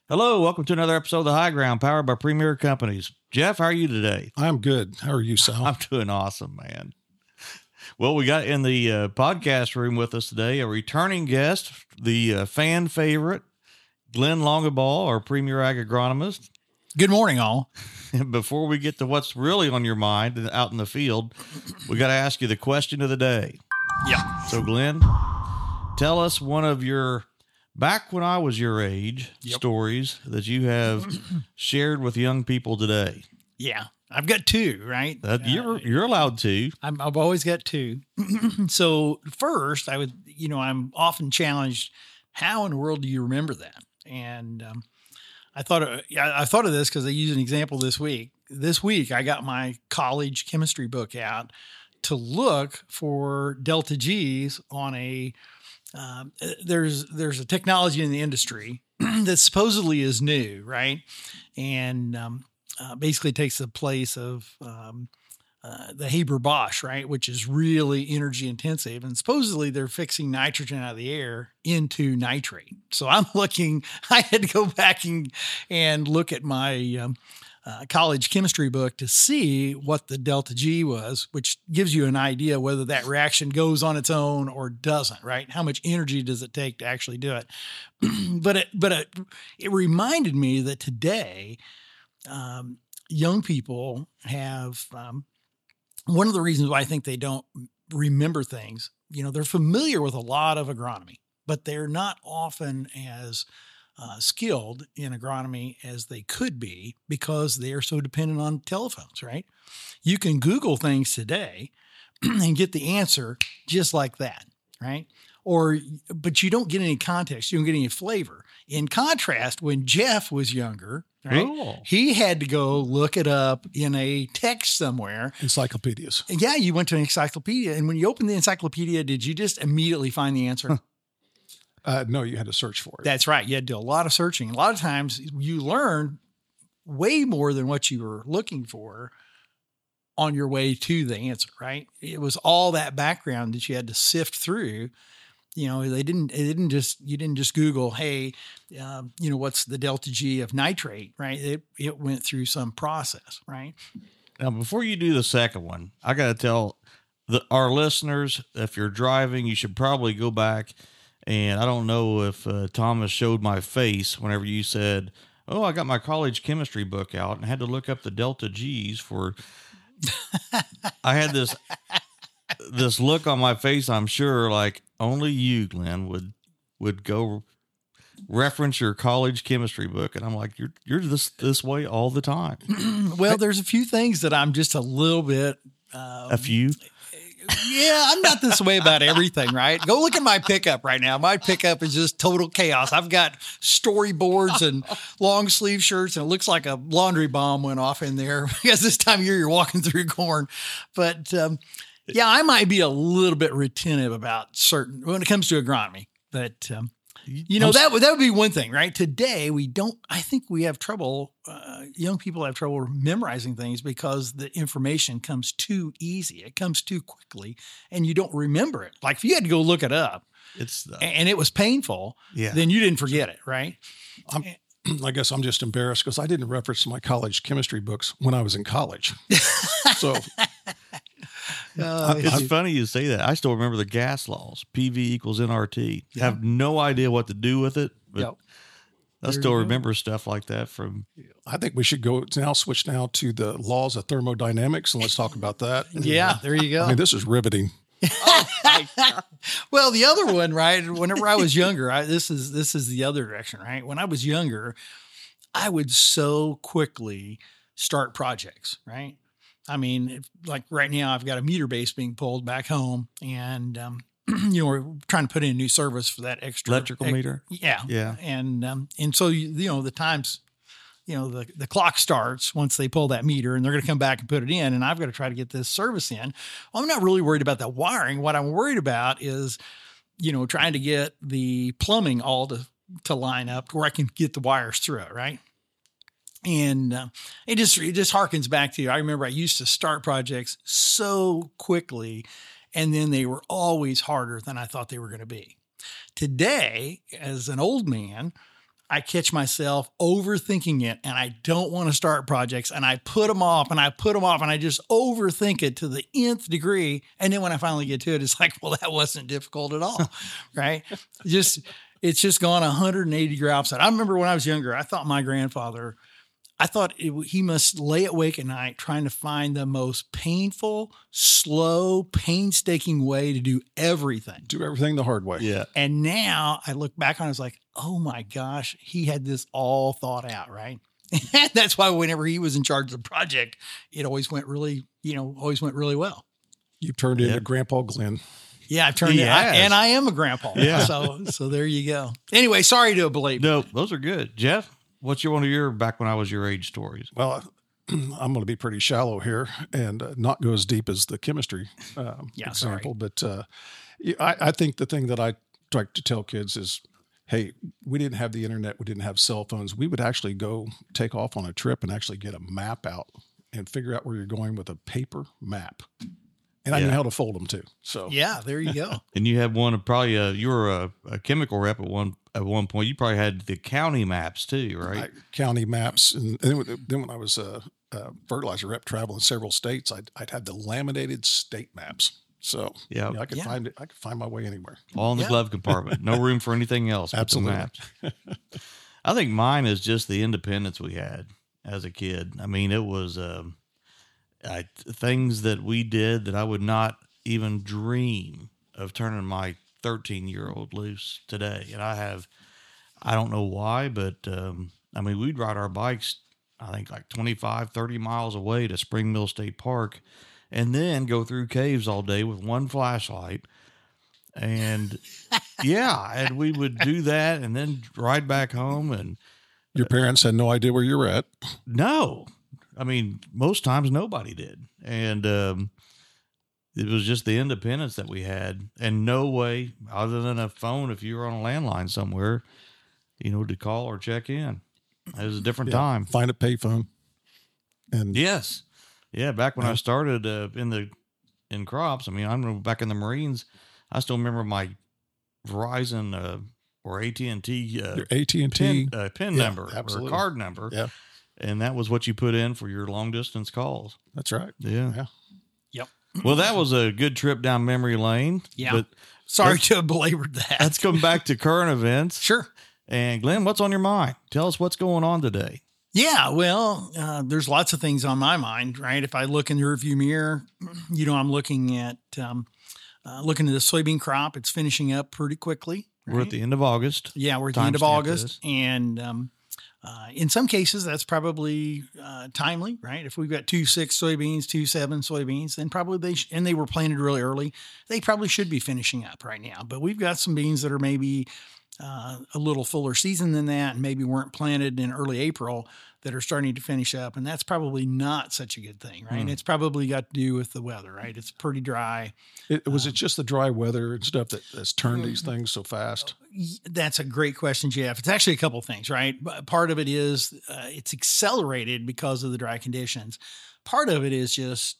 Hello, welcome to another episode of The High Ground, powered by Premier Companies. Jeff, how are you today? I'm good. How are you, Sal? I'm doing awesome, man. Well, we got in the podcast room with us today a returning guest, the fan favorite, Glenn Longabaugh, our Premier Ag Agronomist. Good morning, all. And before we get to what's really on your mind out in the field, we got to ask you the question of the day. Yeah. So, Glenn, tell us one of your back when I was your age stories that you have shared with young people today. Yeah. I've got two, right? You're allowed to. I've always got two. So first, I'm often challenged, how in the world do you remember that? And I thought of this because I used an example this week. This week, I got my college chemistry book out to look for delta G's on a there's a technology in the industry that supposedly is new, right? And basically takes the place of the Haber-Bosch, right? Which is really energy intensive. And supposedly they're fixing nitrogen out of the air into nitrate. So I had to go back and look at my college chemistry book to see what the delta G was, which gives you an idea whether that reaction goes on its own or doesn't, right? How much energy does it take to actually do it? But it reminded me that today, young people have, one of the reasons why I think they don't remember things, they're familiar with a lot of agronomy, but they're not often as skilled in agronomy as they could be because they are so dependent on telephones, right? You can Google things today and get the answer just like that, right? But you don't get any context. You don't get any flavor. In contrast, when Jeff was younger, right, he had to go look it up in a text somewhere. Encyclopedias. Yeah, you went to an encyclopedia. And when you opened the encyclopedia, did you just immediately find the answer? No, you had to search for it. That's right. You had to do a lot of searching. A lot of times you learn way more than what you were looking for on your way to the answer, right? It was all that background that you had to sift through. You didn't just Google, hey, what's the delta G of nitrate, right? It went through some process, right? Now, before you do the second one, I got to tell our listeners, if you're driving, you should probably go back. And I don't know if Thomas showed my face whenever you said, "Oh, I got my college chemistry book out and had to look up the delta G's for." I had this look on my face. I'm sure, like only you, Glenn, would go reference your college chemistry book, and I'm like, "You're this way all the time." Well, there's a few things that I'm just a little bit. A few. Yeah, I'm not this way about everything, right? Go look at my pickup right now. My pickup is just total chaos. I've got storyboards and long sleeve shirts, and it looks like a laundry bomb went off in there because this time of year you're walking through corn. But yeah, I might be a little bit retentive about when it comes to agronomy. But that would be one thing, right? Today I think we have trouble. Young people have trouble memorizing things because the information comes too easy. It comes too quickly and you don't remember it. Like if you had to go look it up and it was painful, then you didn't forget it, right? I guess I'm just embarrassed because I didn't reference my college chemistry books when I was in college. So it's funny you say that. I still remember the gas laws, PV equals nRT. Yeah. Have no idea what to do with it, but I still remember stuff like that from. I think we should switch now to the laws of thermodynamics, and let's talk about that. Yeah, there you go. I mean, this is riveting. Well, the other one, right? Whenever I was younger, this is the other direction, right? When I was younger, I would so quickly start projects, right? I mean, like right now, I've got a meter base being pulled back home, and we're trying to put in a new service for that extra electrical meter. Yeah. And so the times, the clock starts once they pull that meter, and they're going to come back and put it in, and I've got to try to get this service in. Well, I'm not really worried about the wiring. What I'm worried about is, trying to get the plumbing all to line up where I can get the wires through it, right? And it just harkens back to, I remember I used to start projects so quickly, and then they were always harder than I thought they were going to be. Today, as an old man, I catch myself overthinking it, and I don't want to start projects, and I put them off and I put them off, and I just overthink it to the nth degree. And then when I finally get to it, it's like, well, that wasn't difficult at all. Right. It's just gone 180 degree opposite. I remember when I was younger, I thought my grandfather, he must lay awake at night trying to find the most painful, slow, painstaking way to do everything. Do everything the hard way. Yeah. And now I look back on it, it's like, oh my gosh, he had this all thought out, right? And that's why whenever he was in charge of the project, it always went really well. You turned into Grandpa Glenn. Yeah, I've turned it, and I am a grandpa. Yeah. So there you go. Anyway, sorry to belabor. No, those are good. Jeff, what's one of your back when I was your age stories? Well, I'm going to be pretty shallow here and not go as deep as the chemistry example. But I think the thing that I like to tell kids is, hey, we didn't have the internet. We didn't have cell phones. We would actually go take off on a trip and actually get a map out and figure out where you're going with a paper map. And I knew how to fold them too. So yeah, there you go. And you had one of probably you were a chemical rep at one point. You probably had the county maps too, right? County maps, and then when I was a fertilizer rep traveling several states, I'd have the laminated state maps. So I could find it. I could find my way anywhere. All in the glove compartment. No room for anything else. Absolutely. But the maps. I think mine is just the independence we had as a kid. I mean, it was things that we did that I would not even dream of turning my 13-year-old loose today. And I don't know why, but I mean, we'd ride our bikes, I think like 25, 30 miles away to Spring Mill State Park and then go through caves all day with one flashlight. And and we would do that and then ride back home. And your parents had no idea where you were at? No. I mean, most times nobody did. And it was just the independence that we had, and no way other than a phone, if you were on a landline somewhere, to call or check in. It was a different time. Find a payphone. And yes. Yeah. Back when I started in crops, I mean, I remember back in the Marines, I still remember my Verizon or AT&T your AT&T PIN number absolutely. Or card number. Yeah. And that was what you put in for your long distance calls. That's right. Yeah. Yep. Well, that was a good trip down memory lane. Yeah. But sorry to have belabored that. Let's come back to current events. Sure. And Glenn, what's on your mind? Tell us what's going on today. Yeah, well, there's lots of things on my mind, right? If I look in the rearview mirror, I'm looking at the soybean crop. It's finishing up pretty quickly. Right? We're at the end of August. Yeah, we're at the end of August. And in some cases, that's probably timely, right? If we've got 2.6 soybeans, 2.7 soybeans, then probably and they were planted really early, they probably should be finishing up right now. But we've got some beans that are maybe a little fuller season than that and maybe weren't planted in early April that are starting to finish up. And that's probably not such a good thing, right? And it's probably got to do with the weather, right? It's pretty dry. Was it just the dry weather and stuff that's turned these things so fast? That's a great question, Jeff. It's actually a couple of things, right? Part of it is it's accelerated because of the dry conditions. Part of it is just,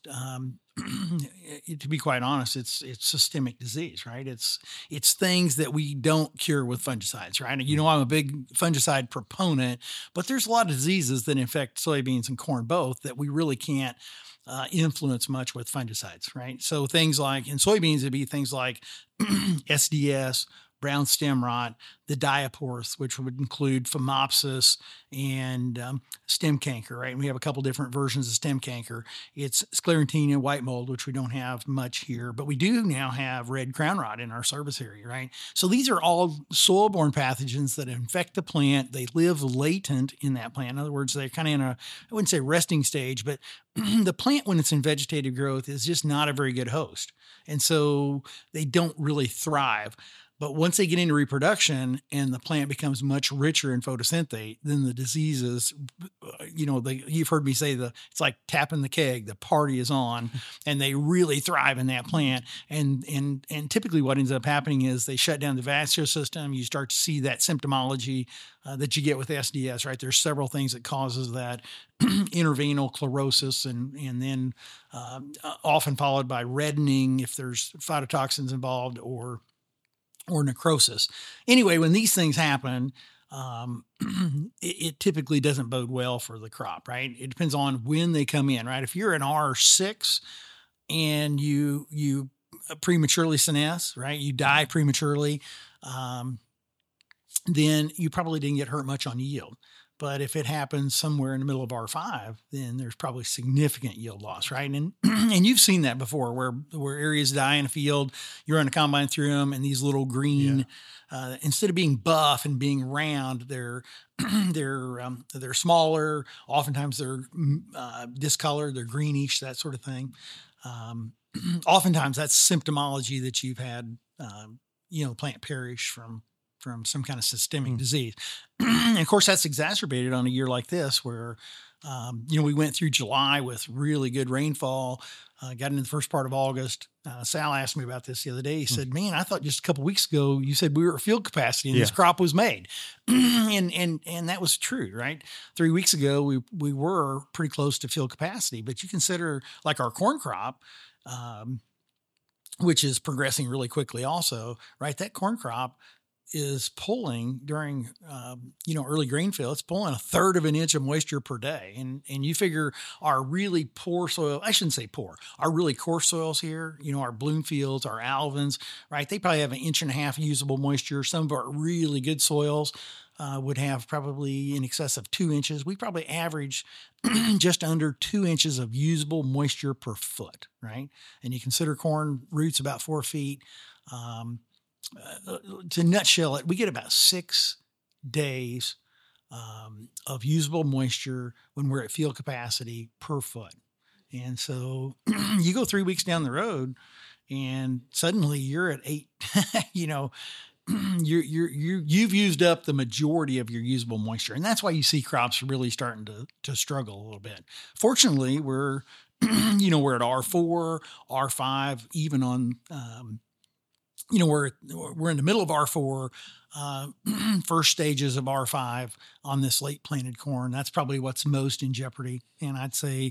to be quite honest, it's systemic disease, right? It's things that we don't cure with fungicides, right? I'm a big fungicide proponent, but there's a lot of diseases that infect soybeans and corn both that we really can't influence much with fungicides, right? So things like, in soybeans, it'd be things like SDS, brown stem rot, the diaporth, which would include phomopsis and stem canker, right? And we have a couple different versions of stem canker. It's sclerotinia, white mold, which we don't have much here, but we do now have red crown rot in our service area, right? So these are all soil-borne pathogens that infect the plant. They live latent in that plant. In other words, they're kind of in I wouldn't say resting stage, but the plant, when it's in vegetative growth, is just not a very good host. And so they don't really thrive. But once they get into reproduction and the plant becomes much richer in photosynthate, then the diseases, you've heard me say it's like tapping the keg, the party is on, and they really thrive in that plant. And typically what ends up happening is they shut down the vascular system. You start to see that symptomology that you get with SDS, right? There's several things that causes that intervenal chlorosis and then often followed by reddening if there's phytotoxins involved or necrosis. Anyway, when these things happen, it typically doesn't bode well for the crop, right? It depends on when they come in, right? If you're an R6 and you prematurely senesce, right? You die prematurely, then you probably didn't get hurt much on yield. But if it happens somewhere in the middle of R5, then there's probably significant yield loss, right? And and you've seen that before, where areas die in a field, you run a combine through them, and these little green, instead of being buff and being round, they're smaller. Oftentimes they're discolored, they're greenish, that sort of thing. Oftentimes that's symptomology that you've had, plant perish from some kind of systemic disease. And of course, that's exacerbated on a year like this where, we went through July with really good rainfall, got into the first part of August. Sal asked me about this the other day. He said, man, I thought just a couple of weeks ago, you said we were at field capacity and this crop was made. and that was true, right? 3 weeks ago, we were pretty close to field capacity, but you consider like our corn crop, which is progressing really quickly also, right? That corn crop is pulling during, early grain fill. It's pulling 1/3 of an inch of moisture per day. And you figure our really poor soil, I shouldn't say poor, our really coarse soils here, our Bloomfields, our Alvins, right? They probably have 1.5 inches usable moisture. Some of our really good soils would have probably in excess of 2 inches. We probably average just under 2 inches of usable moisture per foot, right? And you consider corn roots about 4 feet. To nutshell it, we get about 6 days of usable moisture when we're at field capacity per foot. And so you go 3 weeks down the road and suddenly you're at 8, you've used up the majority of your usable moisture. And that's why you see crops really starting to struggle a little bit. Fortunately, we're at R4, R5, even on, we're in the middle of R4, first stages of R5 on this late planted corn. That's probably what's most in jeopardy. And I'd say,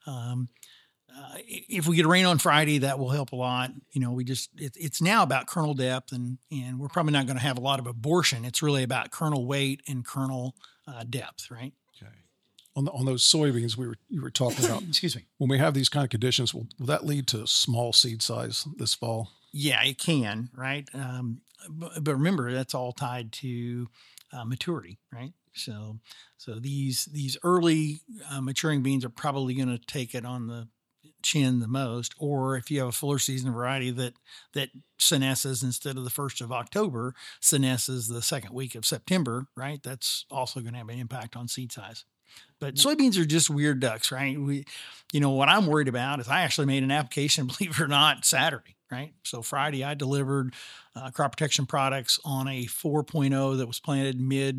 if we get rain on Friday, that will help a lot. It's now about kernel depth and we're probably not going to have a lot of abortion. It's really about kernel weight and kernel depth, right? Okay. On those soybeans you were talking about, excuse me, when we have these kind of conditions, will that lead to small seed size this fall? Yeah, it can, right? But remember, that's all tied to maturity, right? So these early maturing beans are probably going to take it on the chin the most. Or if you have a fuller season variety that senesces instead of the 1st of October, senesces the second week of September, right? That's also going to have an impact on seed size. But soybeans are just weird ducks, right? What I'm worried about is I actually made an application, believe it or not, Saturday, right? So Friday I delivered crop protection products on a 4.0 that was planted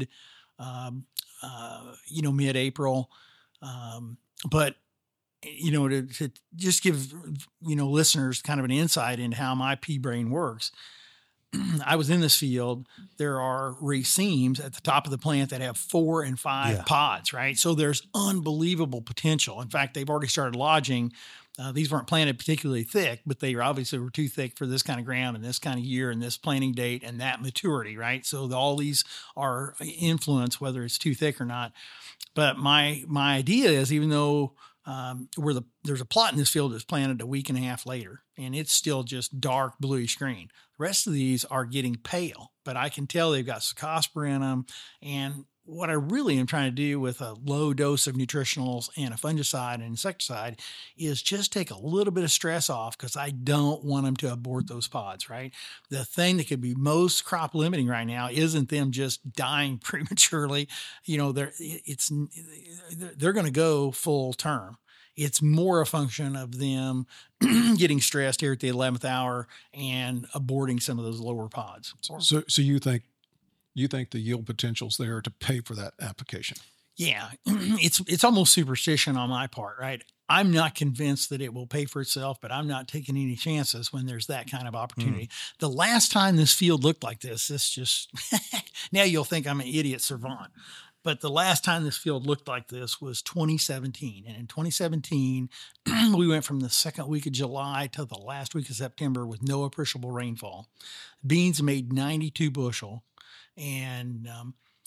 mid-April. But to just give, listeners kind of an insight into how my pea brain works. I was in this field. There are racemes at the top of the plant that have 4 and 5 pods, right? So there's unbelievable potential. In fact, they've already started lodging. These weren't planted particularly thick, but they obviously were too thick for this kind of ground and this kind of year and this planting date and that maturity, right? So all these are influenced whether it's too thick or not. But my idea is, even though there's a plot in this field that's planted a week and a half later, and it's still just dark bluish green. The rest of these are getting pale, but I can tell they've got Cercospora in them. And what I really am trying to do with a low dose of nutritionals and a fungicide and insecticide is just take a little bit of stress off, because I don't want them to abort those pods, right? The thing that could be most crop limiting right now isn't them just dying prematurely. They're going to go full term. It's more a function of them getting stressed here at the 11th hour and aborting some of those lower pods. So you think the yield potential's there to pay for that application? Yeah, it's almost superstition on my part, right? I'm not convinced that it will pay for itself, but I'm not taking any chances when there's that kind of opportunity. The last time this field looked like this just now you'll think I'm an idiot savant. But the last time this field looked like this was 2017. And in 2017, we went from the second week of July to the last week of September with no appreciable rainfall. Beans made 92 bushel. And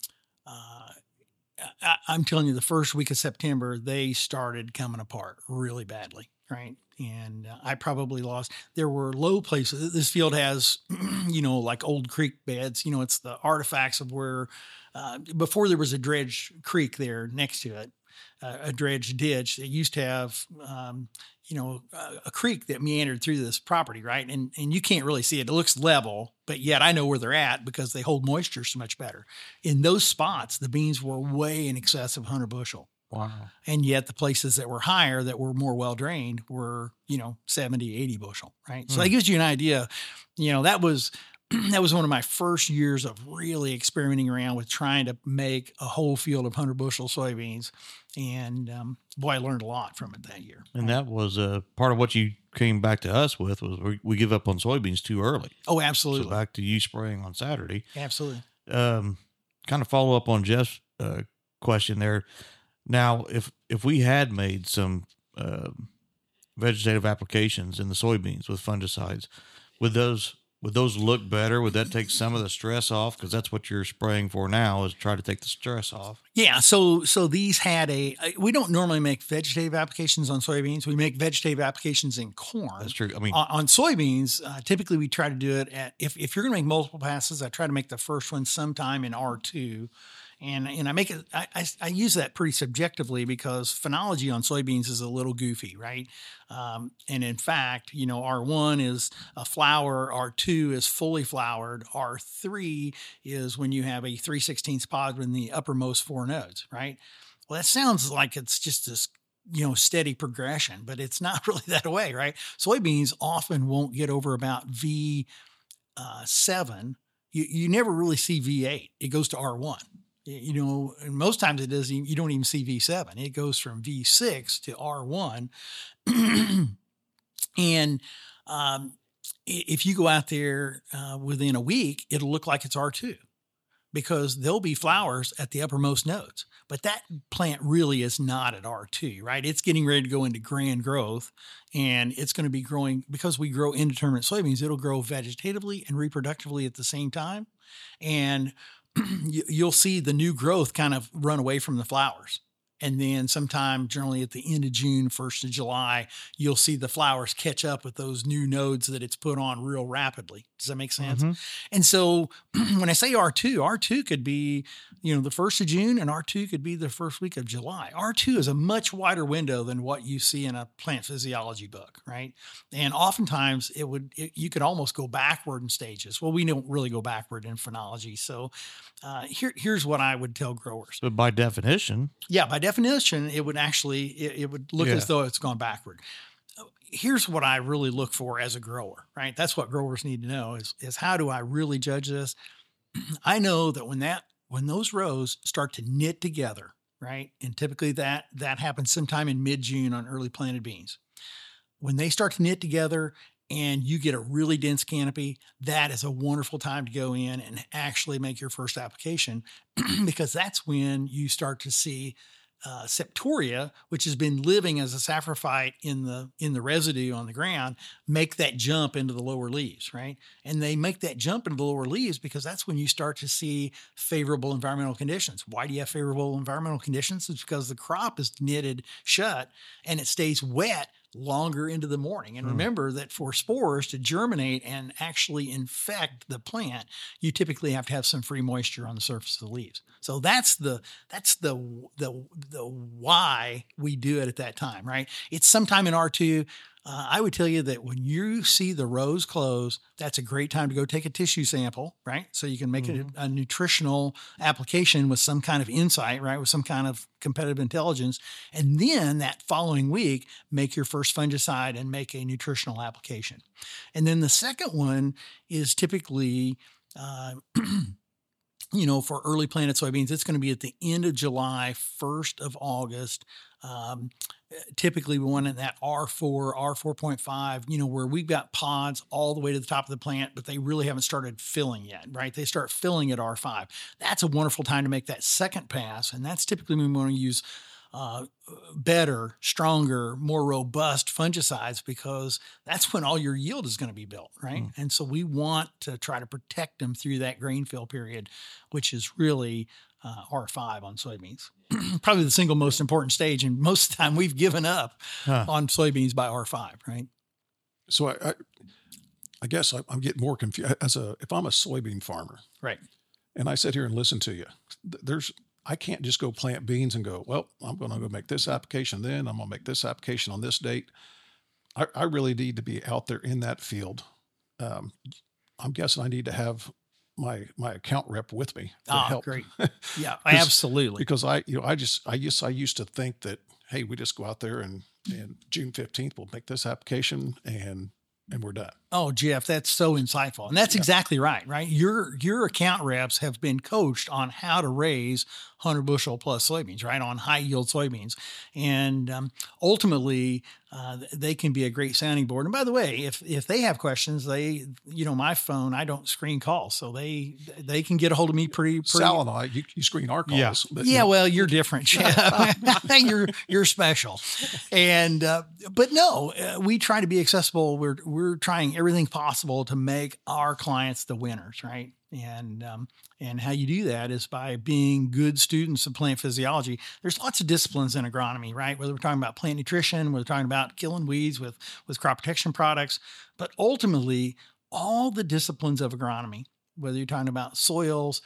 I'm telling you, the first week of September, they started coming apart really badly, right? And I probably lost. There were low places. This field has, like old creek beds. It's the artifacts of where before there was a dredge creek there next to it, a dredge ditch. It used to have, a creek that meandered through this property, right? And you can't really see it. It looks level, but yet I know where they're at because they hold moisture so much better. In those spots, the beans were way in excess of 100 bushel. Wow. And yet the places that were higher, that were more well-drained were, 70, 80 bushel, right? So that gives you an idea. That was one of my first years of really experimenting around with trying to make a whole field of 100 bushel soybeans. And boy, I learned a lot from it that year. And that was part of what you came back to us with was we give up on soybeans too early. Oh, absolutely. So back to you spraying on Saturday. Absolutely. Kind of follow up on Jeff's question there. Now, if we had made some vegetative applications in the soybeans with fungicides, would those look better? Would that take some of the stress off? Because that's what you're spraying for now, is try to take the stress off. Yeah. So these had we don't normally make vegetative applications on soybeans. We make vegetative applications in corn. That's true. I mean, on soybeans, typically we try to do it if you're going to make multiple passes, I try to make the first one sometime in R2. And I make it, I use that pretty subjectively because phenology on soybeans is a little goofy, right? And in fact, R1 is a flower, R2 is fully flowered, R3 is when you have a 3/16 pod in the uppermost 4 nodes, right? Well, that sounds like it's just this, steady progression, but it's not really that way, right? Soybeans often won't get over about V7. You never really see V8. It goes to R1. And most times it doesn't. You don't even see V7. It goes from V6 to R1, and if you go out there within a week, it'll look like it's R2 because there'll be flowers at the uppermost nodes. But that plant really is not at R2, right? It's getting ready to go into grand growth, and it's going to be growing because we grow indeterminate soybeans. It'll grow vegetatively and reproductively at the same time, and you'll see the new growth kind of run away from the flowers. And then sometime generally at the end of June, 1st of July, you'll see the flowers catch up with those new nodes that it's put on real rapidly. Does that make sense? Mm-hmm. And so when I say R2 could be, the 1st of June, and R2 could be the first week of July. R2 is a much wider window than what you see in a plant physiology book, right? And oftentimes you could almost go backward in stages. Well, we don't really go backward in phenology. So here's what I would tell growers. But by definition. Yeah, by definition, it would actually, it would look as though it's gone backward. Here's what I really look for as a grower, right? That's what growers need to know is how do I really judge this? I know that when those rows start to knit together, right? And typically that happens sometime in mid-June on early planted beans. When they start to knit together and you get a really dense canopy, that is a wonderful time to go in and actually make your first application because that's when you start to see Septoria, which has been living as a saprophyte in the residue on the ground, make that jump into the lower leaves, right? And they make that jump into the lower leaves because that's when you start to see favorable environmental conditions. Why do you have favorable environmental conditions? It's because the crop is knitted shut and it stays wet longer into the morning. And remember that for spores to germinate and actually infect the plant, you typically have to have some free moisture on the surface of the leaves. So that's the why we do it at that time, right? It's sometime in R2. I would tell you that when you see the rows close, that's a great time to go take a tissue sample, right? So you can make it a nutritional application with some kind of insight, right? With some kind of competitive intelligence. And then that following week, make your first fungicide and make a nutritional application. And then the second one is typically, for early planted soybeans, it's going to be at the end of July, 1st of August. Typically we want in that R4, R4.5, where we've got pods all the way to the top of the plant, but they really haven't started filling yet, right? They start filling at R5. That's a wonderful time to make that second pass. And that's typically when we want to use better, stronger, more robust fungicides because that's when all your yield is going to be built, right? And so we want to try to protect them through that grain fill period, which is really R5 on soybeans. Probably the single most important stage. And most of the time we've given up on soybeans by R5, right? So I guess I'm getting more confused if I'm a soybean farmer, right? And I sit here and listen to you. I can't just go plant beans and go, well, I'm going to go make this application. Then I'm going to make this application on this date. I really need to be out there in that field. I'm guessing I need to have my account rep with me to help. Great. Yeah, absolutely. Because I used to think that, hey, we just go out there and June 15th, we'll make this application and we're done. Oh, Jeff, that's so insightful. And that's exactly right, right? Your account reps have been coached on how to raise 100 bushel plus soybeans, right? On high yield soybeans. And ultimately, they can be a great sounding board. And by the way, if they have questions, my phone, I don't screen calls. So they can get a hold of me pretty. Sal and I, you screen our calls. Yeah. Well, you're different, Jeff. You're special. And, but no, we try to be accessible. We're trying everything possible to make our clients the winners, right? And how you do that is by being good students of plant physiology. There's lots of disciplines in agronomy, right? Whether we're talking about plant nutrition, whether we're talking about killing weeds with crop protection products, but ultimately all the disciplines of agronomy, whether you're talking about soils,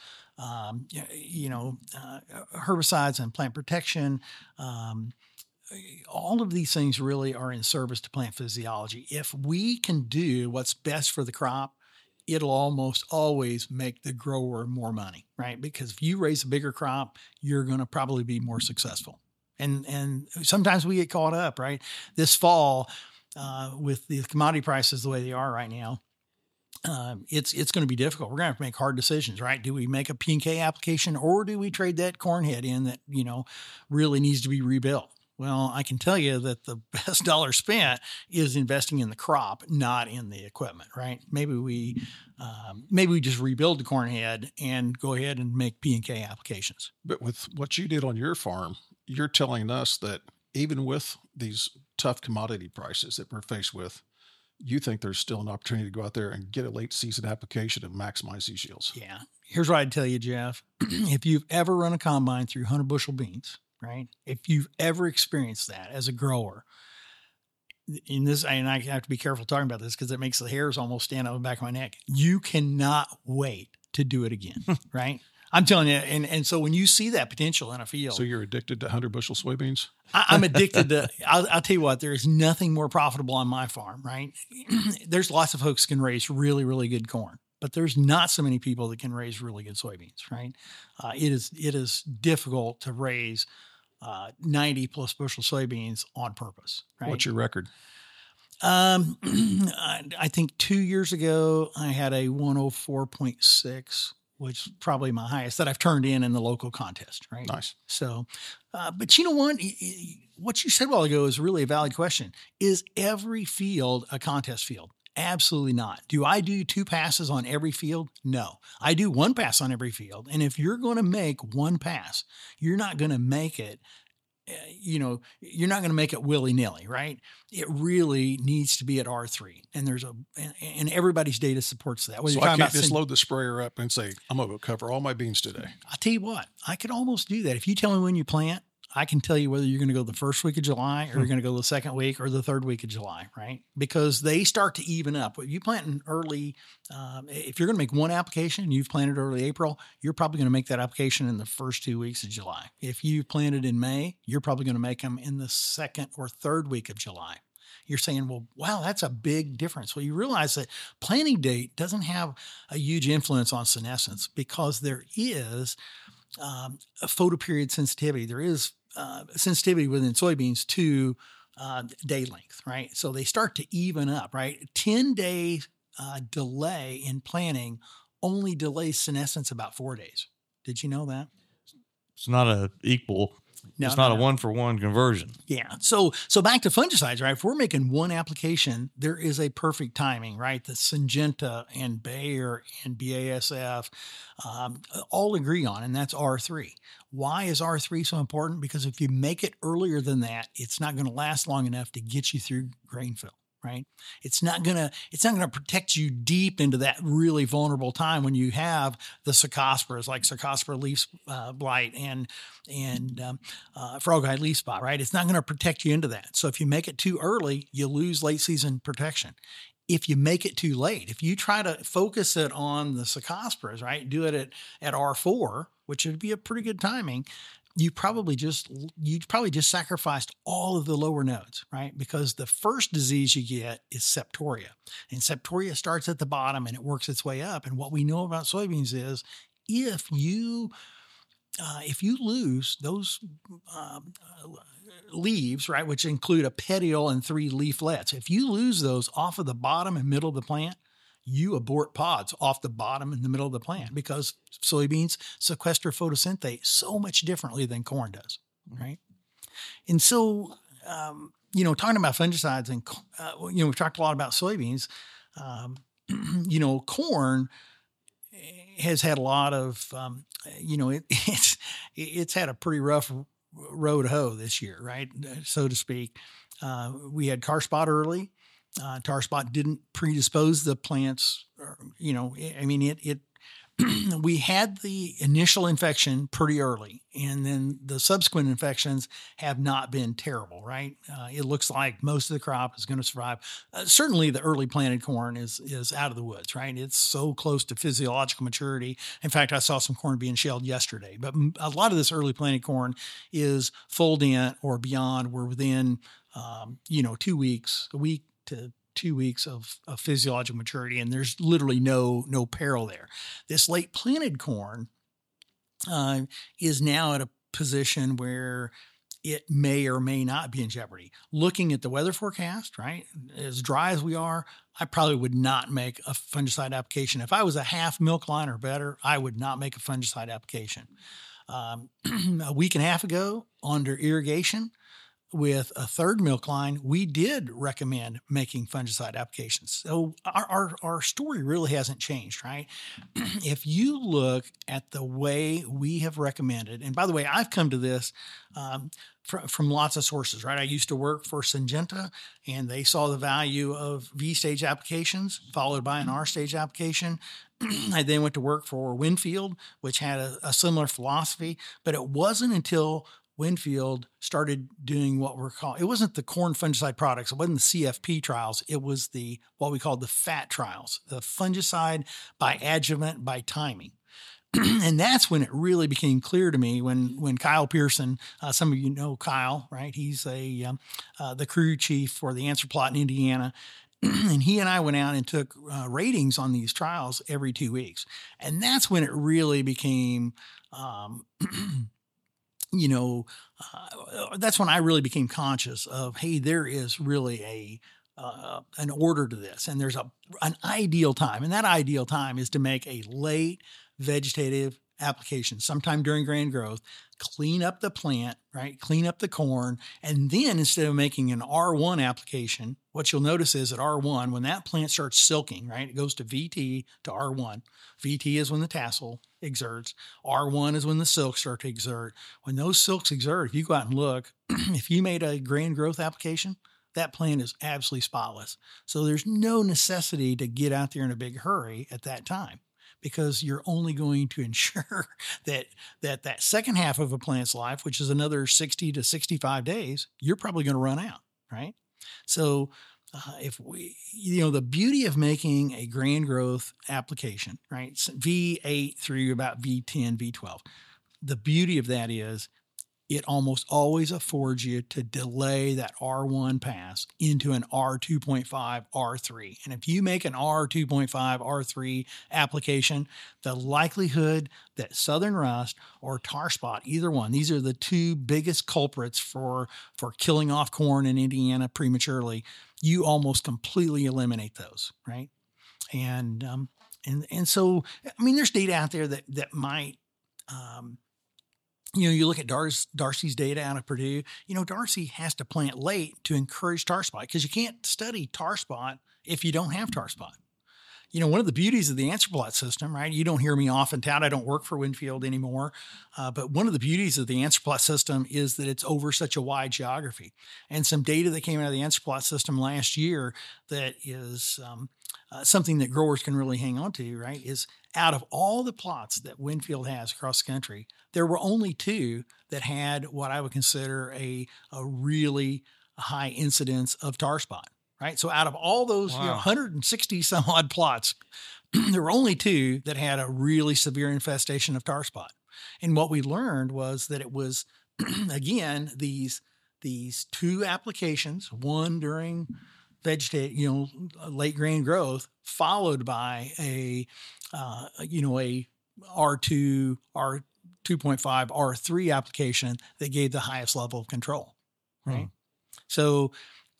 herbicides and plant protection, all of these things really are in service to plant physiology. If we can do what's best for the crop, it'll almost always make the grower more money, right? Because if you raise a bigger crop, you're going to probably be more successful. And sometimes we get caught up, right? This fall, with the commodity prices the way they are right now, it's going to be difficult. We're going to have to make hard decisions, right? Do we make a P&K application or do we trade that corn head in that, really needs to be rebuilt? Well, I can tell you that the best dollar spent is investing in the crop, not in the equipment, right? Maybe we just rebuild the corn head and go ahead and make P&K applications. But with what you did on your farm, you're telling us that even with these tough commodity prices that we're faced with, you think there's still an opportunity to go out there and get a late season application and maximize these yields. Yeah. Here's what I'd tell you, Jeff. If you've ever run a combine through 100 bushel beans, right? If you've ever experienced that as a grower, and I have to be careful talking about this because it makes the hairs almost stand on the back of my neck. You cannot wait to do it again, right? I'm telling you. And so when you see that potential in a field. So you're addicted to 100 bushel soybeans? I'm addicted to, I'll tell you what, there is nothing more profitable on my farm, right? There's lots of folks can raise really, really good corn, but there's not so many people that can raise really good soybeans, right? It is difficult to raise 90 plus bushel soybeans on purpose, right? What's your record? I think 2 years ago, I had a 104.6, which is probably my highest that I've turned in the local contest, right? Nice. So, but you know what you said a while ago is really a valid question. Is every field a contest field? Absolutely not. Do I do 2 passes on every field? No. I do 1 pass on every field. And if you're going to make 1 pass, you're not going to make it, you're not going to make it willy-nilly, right? It really needs to be at R3. And and everybody's data supports that. So I can't just load the sprayer up and say, I'm going to go cover all my beans today. I'll tell you what, I could almost do that. If you tell me when you plant, I can tell you whether you're going to go the first week of July or you're going to go the second week or the third week of July, right? Because they start to even up. If you plant in early, if you're going to make 1 application and you've planted early April, you're probably going to make that application in the first 2 weeks of July. If you planted in May, you're probably going to make them in the second or third week of July. You're saying, well, wow, that's a big difference. Well, you realize that planting date doesn't have a huge influence on senescence because there is a photoperiod sensitivity. There is sensitivity within soybeans to day length, right? So they start to even up, right? 10-day delay in planting only delays senescence about 4 days. Did you know that? It's not a equal. No, it's not a 1-for-1 conversion. Yeah. So back to fungicides, right? If we're making 1 application, there is a perfect timing, right? The Syngenta and Bayer and BASF all agree on, and that's R3. Why is R3 so important? Because if you make it earlier than that, it's not going to last long enough to get you through grain fill. right? It's not gonna protect you deep into that really vulnerable time when you have the Cercosporas, like Cercospora leaf blight and frog-eyed leaf spot, right? It's not going to protect you into that. So if you make it too early, you lose late season protection. If you make it too late, if you try to focus it on the Cercosporas, right, do it at R4, which would be a pretty good timing, you probably just sacrificed all of the lower nodes, right? Because the first disease you get is septoria, and septoria starts at the bottom and it works its way up. And what we know about soybeans is if you lose those leaves, right, which include a petiole and 3 leaflets, if you lose those off of the bottom and middle of the plant, you abort pods off the bottom and the middle of the plant, because soybeans sequester photosynthate so much differently than corn does, right? And so, talking about fungicides and, we've talked a lot about soybeans. Corn has had a lot of, it's had a pretty rough road to hoe this year, right? So to speak. We had car spot early. Tar spot didn't predispose the plants. We had the initial infection pretty early, and then the subsequent infections have not been terrible, right? It looks like most of the crop is going to survive. Certainly the early planted corn is out of the woods, right? It's so close to physiological maturity. In fact, I saw some corn being shelled yesterday, but a lot of this early planted corn is full dent or beyond. We're within, 2 weeks, a week to 2 weeks of physiological maturity, and there's literally no peril there. This late planted corn is now at a position where it may or may not be in jeopardy. Looking at the weather forecast, right, as dry as we are, I probably would not make a fungicide application. If I was a half milk line or better, I would not make a fungicide application. A week and a half ago, under irrigation, with a third milk line, we did recommend making fungicide applications. So our story really hasn't changed, right? If you look at the way we have recommended, and by the way, I've come to this from lots of sources, right? I used to work for Syngenta, and they saw the value of V-stage applications followed by an R-stage application. I then went to work for Winfield, which had a similar philosophy, but it wasn't until Winfield started doing it wasn't the corn fungicide products. It wasn't the CFP trials. It was what we called the FAT trials, the fungicide by adjuvant by timing. And that's when it really became clear to me when Kyle Pearson, some of you know Kyle, right? He's the crew chief for the answer plot in Indiana. And he and I went out and took ratings on these trials every 2 weeks. And that's when it really became, that's when I really became conscious of, hey, there is really an order to this, and there's an ideal time, and that ideal time is to make a late vegetative application sometime during grain growth, clean up the plant, right? Clean up the corn, and then instead of making an R1 application, what you'll notice is at R1, when that plant starts silking, right, it goes to VT to R1. VT is when the tassel exerts. R1 is when the silks start to exert. When those silks exert, if you go out and look, if you made a grain growth application, that plant is absolutely spotless. So there's no necessity to get out there in a big hurry at that time, because you're only going to ensure that second half of a plant's life, which is another 60 to 65 days, you're probably going to run out, right? So the beauty of making a grain growth application, right? V8 through about V10, V12. The beauty of that is it almost always affords you to delay that R1 pass into an R2.5, R3. And if you make an R2.5, R3 application, the likelihood that southern rust or tar spot, either one, these are the two biggest culprits for killing off corn in Indiana prematurely, you almost completely eliminate those, right? And so, I mean, there's data out there that might, you look at Darcy's data out of Purdue. Darcy has to plant late to encourage tar spot, because you can't study tar spot if you don't have tar spot. one of the beauties of the answer plot system, right? You don't hear me often tout. I don't work for Winfield anymore. But one of the beauties of the answer plot system is that it's over such a wide geography. And some data that came out of the answer plot system last year that is something that growers can really hang on to, right? Is out of all the plots that Winfield has across the country, there were only 2 that had what I would consider a really high incidence of tar spot. Right. So out of all those 160 some odd plots, there were only 2 that had a really severe infestation of tar spot. And what we learned was that it was, again, these 2 applications, one during late grain growth, followed by a R2, R2.5, R3 application that gave the highest level of control. Right. So,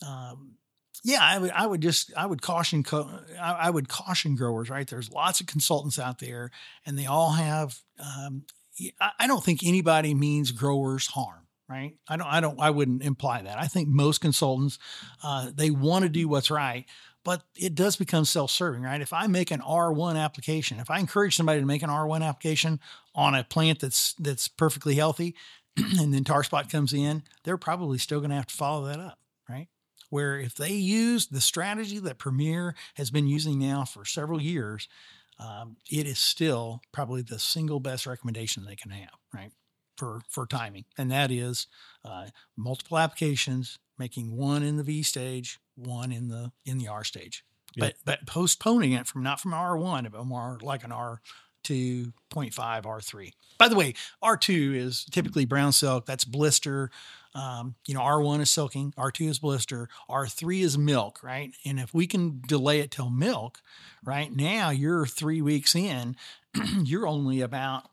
I would caution growers, right? There's lots of consultants out there and they all have, I don't think anybody means growers harm, right? I wouldn't imply that. I think most consultants, they want to do what's right, but it does become self-serving, right? If I make an R1 application, if I encourage somebody to make an R1 application on a plant that's perfectly healthy and then tar spot comes in, they're probably still going to have to follow that up, right? Where if they use the strategy that Premier has been using now for several years, it is still probably the single best recommendation they can have, right, for timing. And that is multiple applications, making one in the V stage, one in the R stage, but postponing it from not from R1, but more like an R2.5, R3. By the way, R2 is typically brown silk. That's blister. R1 is silking, R2 is blister, R3 is milk, right? And if we can delay it till milk, right now you're 3 weeks in, you're only about,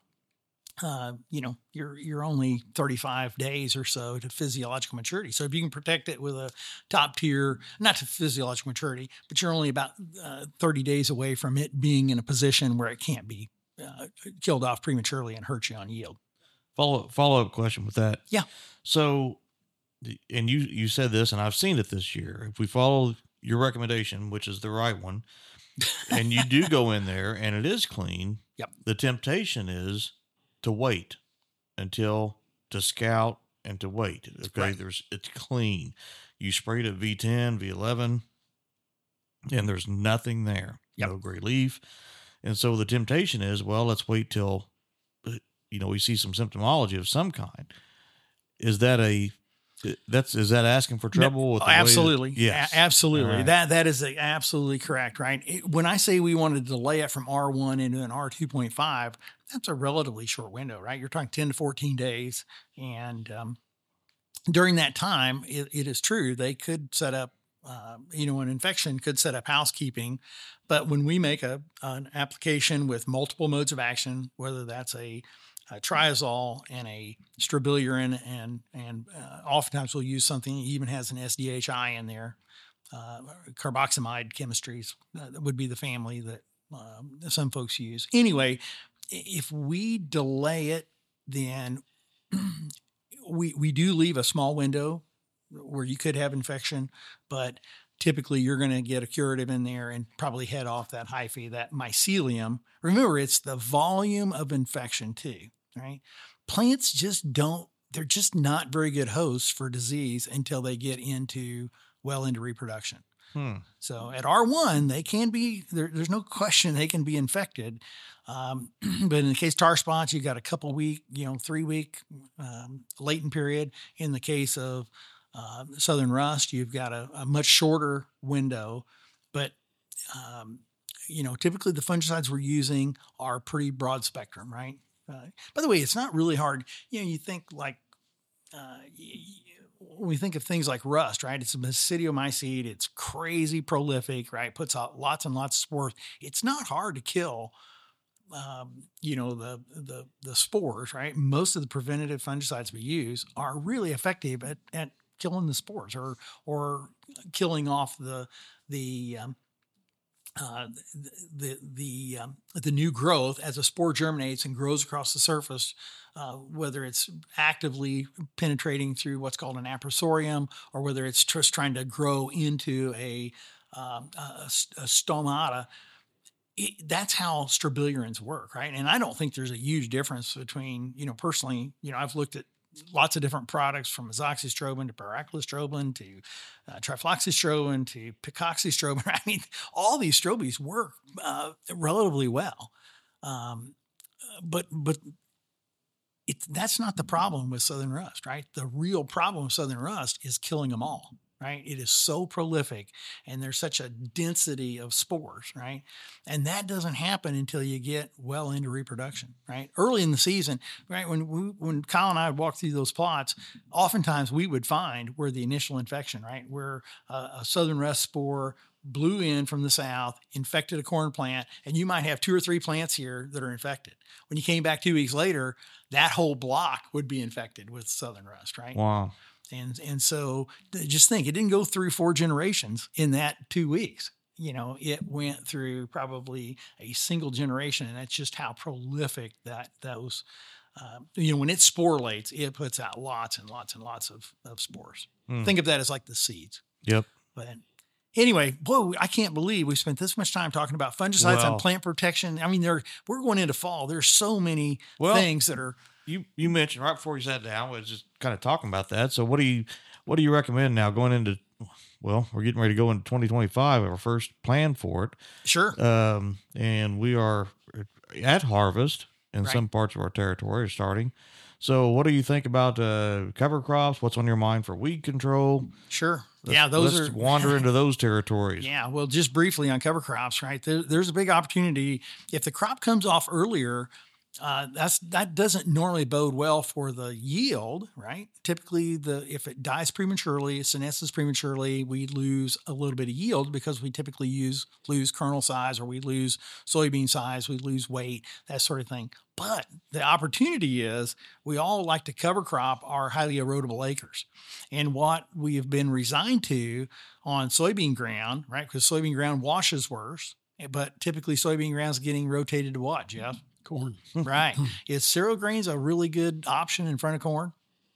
you're only 35 days or so to physiological maturity. So if you can protect it with a top tier, not to physiological maturity, but you're only about 30 days away from it being in a position where it can't be killed off prematurely and hurt you on yield. Follow-up question with that. Yeah. So, and you said this, and I've seen it this year. If we follow your recommendation, which is the right one, and you do go in there and it is clean, yep, the temptation is to wait to scout and to wait. Okay. Right. It's clean. You sprayed it V10, V11, and there's nothing there. Yep. No gray leaf. And so the temptation is, well, let's wait till, we see some symptomology of some kind. Is that asking for trouble? With the absolutely. Yes. Absolutely. Right. That is absolutely correct, right? When I say we want to delay it from R1 into an R2.5, that's a relatively short window, right? You're talking 10 to 14 days. And during that time, it is true, they could set up, an infection could set up housekeeping. But when we make an application with multiple modes of action, whether that's a triazole and a strobilurin, and oftentimes we'll use something that even has an SDHI in there. Carboxamide chemistries would be the family that some folks use. Anyway, if we delay it, then we do leave a small window where you could have infection, but typically you're going to get a curative in there and probably head off that hyphae, that mycelium. Remember, it's the volume of infection too, right? Plants they're just not very good hosts for disease until they get into reproduction. So at R1, they can be, there's no question they can be infected. But in the case of tar spots, you got a couple week, 3 week latent period. In the case of southern rust, you've got a much shorter window, but typically the fungicides we're using are pretty broad spectrum, right? By the way, it's not really hard. You think like, when we think of things like rust, right? It's a basidiomycete. It's crazy prolific, right? Puts out lots and lots of spores. It's not hard to kill, the spores, right? Most of the preventative fungicides we use are really effective at killing the spores or killing off the new growth as a spore germinates and grows across the surface, whether it's actively penetrating through what's called an aprosorium or whether it's just trying to grow into a stomata. that's how strobilurins work, right? And I don't think there's a huge difference between, personally, I've looked at lots of different products from azoxystrobin to pyraclostrobin to trifloxystrobin to picoxystrobin. I mean, all these strobies work relatively well. But that's not the problem with southern rust, right? The real problem with southern rust is killing them all, right? It is so prolific and there's such a density of spores, right? And that doesn't happen until you get well into reproduction, right? Early in the season, right? When Kyle and I would walk through those plots, oftentimes we would find where the initial infection, right? Where a southern rust spore blew in from the south, infected a corn plant, and you might have 2 or 3 plants here that are infected. When you came back 2 weeks later, that whole block would be infected with southern rust, right? Wow. And so just think, it didn't go through 4 generations in that 2 weeks. It went through probably a single generation, and that's just how prolific those, when it sporulates, it puts out lots and lots and lots of spores. Think of that as like the seeds. Yep. But anyway, whoa, I can't believe we spent this much time talking about fungicides and plant protection. I mean, we're going into fall. There's so many things that are. You mentioned right before you sat down, we was just kind of talking about that. So what do you recommend now going into, we're getting ready to go into 2025, our first plan for it. Sure. And we are at harvest in some parts of our territory are starting. So what do you think about cover crops? What's on your mind for weed control? Sure. Let's wander into those territories. Yeah. Well, just briefly on cover crops, right? There's a big opportunity. If the crop comes off earlier, that doesn't normally bode well for the yield, right? Typically, if it dies prematurely, senesces prematurely, we lose a little bit of yield because we typically lose kernel size, or we lose soybean size, we lose weight, that sort of thing. But the opportunity is we all like to cover crop our highly erodible acres. And what we have been resigned to on soybean ground, right? Because soybean ground washes worse, but typically soybean ground is getting rotated to what, Jeff? Corn. Right. Is cereal grains a really good option in front of corn?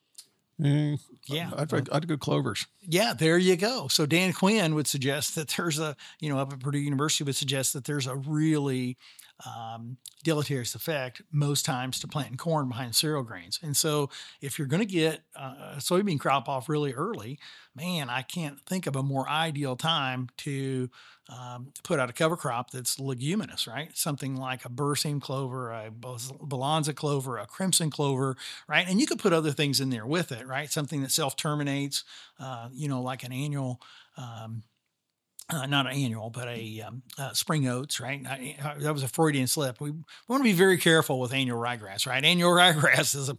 Yeah. I'd go clovers. Yeah, there you go. So Dan Quinn would suggest that there's up at Purdue University would suggest that there's a really deleterious effect most times to planting corn behind cereal grains. And so if you're going to get a soybean crop off really early, man, I can't think of a more ideal time to put out a cover crop that's leguminous, right? Something like a berseem clover, a balanza clover, a crimson clover, right? And you could put other things in there with it, right? Something that self-terminates, like an annual, not an annual, but a spring oats, right? That was a Freudian slip. We want to be very careful with annual ryegrass, right? Annual ryegrass is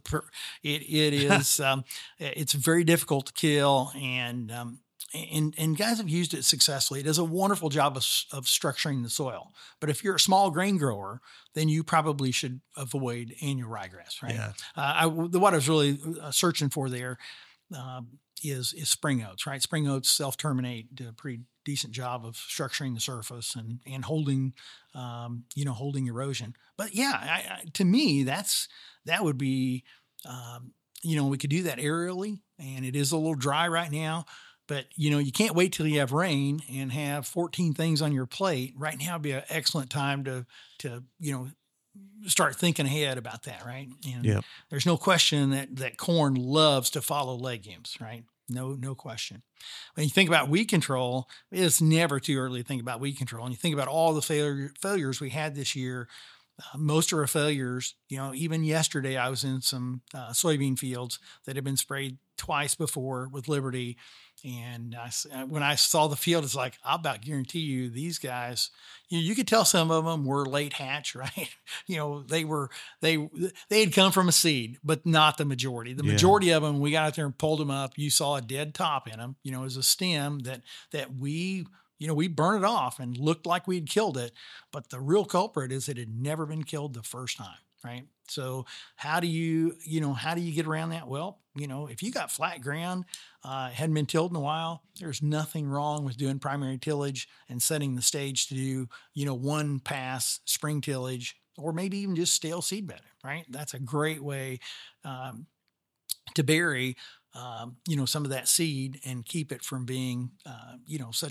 it's very difficult to kill, and guys have used it successfully. It does a wonderful job of structuring the soil. But if you're a small grain grower, then you probably should avoid annual ryegrass, right? Yeah. What I was really searching for there is spring oats, right? Spring oats self-terminate, do a pretty decent job of structuring the surface and holding, holding erosion. But yeah, to me, that would be, we could do that aerially, and it is a little dry right now. But, you can't wait till you have rain and have 14 things on your plate. Right now would be an excellent time to start thinking ahead about that, right? And There's no question that corn loves to follow legumes, right? No question. When you think about weed control, it's never too early to think about weed control. And you think about all the failures we had this year. Most of our failures, even yesterday I was in some soybean fields that had been sprayed twice before with Liberty. And when I saw the field, it's like, I'll about guarantee you these guys, you could tell some of them were late hatch, right? They had come from a seed, but not the majority. The majority of them, we got out there and pulled them up. You saw a dead top in them, as a stem that we burn it off and looked like we'd killed it. But the real culprit is it had never been killed the first time, right? So how do you get around that? Well, if you got flat ground, hadn't been tilled in a while, there's nothing wrong with doing primary tillage and setting the stage to do, one pass spring tillage, or maybe even just stale seed bedding, right? That's a great way to bury some of that seed and keep it from being, such a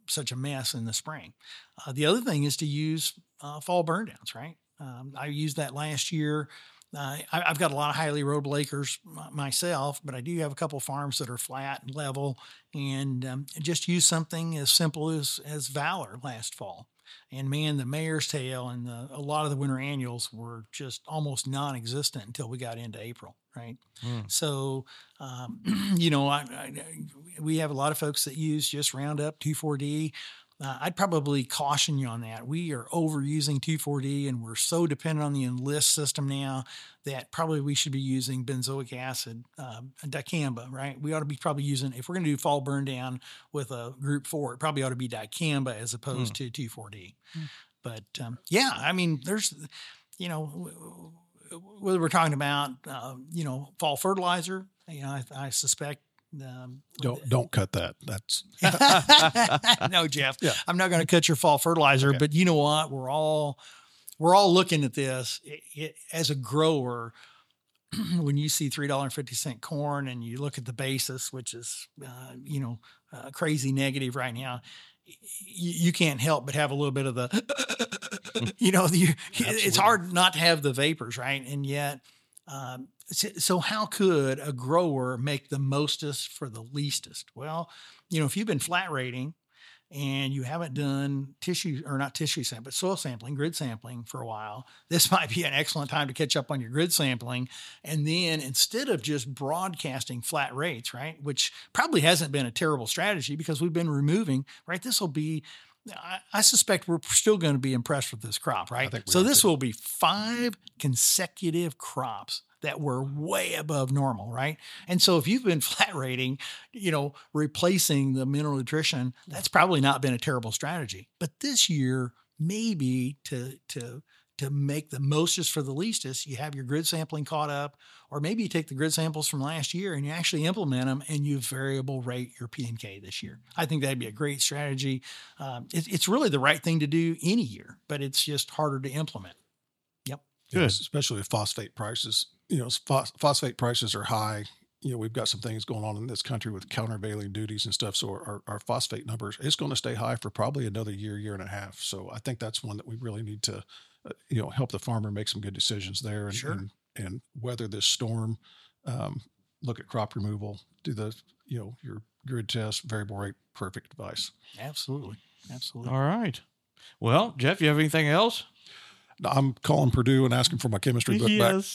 such a mess in the spring. The other thing is to use fall burn downs, right? I used that last year. I've got a lot of highly erodible acres myself, but I do have a couple of farms that are flat and level, and just use something as simple as Valor last fall. And man, the mare's tail and a lot of the winter annuals were just almost non-existent until we got into April, right? So, we have a lot of folks that use just Roundup 2,4-D. I'd probably caution you on that. We are overusing 2,4-D, and we're so dependent on the Enlist system now that probably we should be using benzoic acid, dicamba, right? We ought to be probably using, if we're going to do fall burn down with a group 4, it probably ought to be dicamba as opposed to 2,4-D. But there's, whether we're talking about, fall fertilizer, I suspect. Don't cut that. That's no, Jeff. Yeah. I'm not going to cut your fall fertilizer, okay. But you know what? We're all looking at this as a grower. When you see $3.50 corn and you look at the basis, which is crazy negative right now, you can't help but have a little bit of the it's hard not to have the vapors, right? And yet. So how could a grower make the mostest for the leastest? Well, if you've been flat rating and you haven't done soil sampling, grid sampling for a while, this might be an excellent time to catch up on your grid sampling. And then instead of just broadcasting flat rates, right, which probably hasn't been a terrible strategy because we've been removing, right, this will be, I suspect we're still going to be impressed with this crop, right? So this will be 5 consecutive crops that were way above normal, right? And so if you've been flat rating, replacing the mineral nutrition, that's probably not been a terrible strategy. But this year, maybe to make the mostest for the leastest, you have your grid sampling caught up, or maybe you take the grid samples from last year and you actually implement them and you variable rate your P&K this year. I think that'd be a great strategy. It's really the right thing to do any year, but it's just harder to implement. Yep. Good. Especially with phosphate prices. Phosphate prices are high. We've got some things going on in this country with countervailing duties and stuff. So our phosphate numbers, it's going to stay high for probably another year and a half. So I think that's one that we really need to, help the farmer make some good decisions there and weather this storm. Look at crop removal, do the, your grid test, variable rate, perfect advice. Absolutely. All right. Well, Jeff, you have anything else? I'm calling Purdue and asking for my chemistry book back.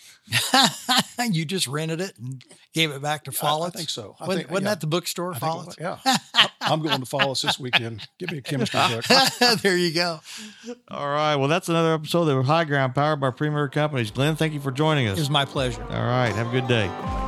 You just rented it and gave it back to Follis? I think so. Wasn't that the bookstore, Follis? Yeah. I'm going to Follis this weekend. Give me a chemistry book. There you go. All right. Well, that's another episode of High Ground powered by Premier Companies. Glenn, thank you for joining us. It was my pleasure. All right. Have a good day.